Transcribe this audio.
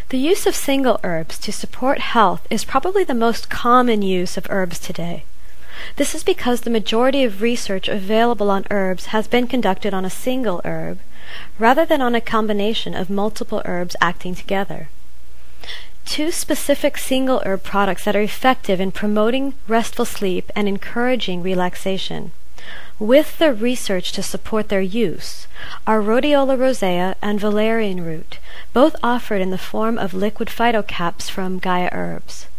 The use of single herbs to support health is probably the most common use of herbs today. This is because the majority of research available on herbs has been conducted on a single herb, rather than on a combination of multiple herbs acting together. Two specific single herb products that are effective in promoting restful sleep and encouraging relaxation, with the research to support their use, are Rhodiola rosea and valerian root, both offered in the form of liquid phytocaps from Gaia Herbs.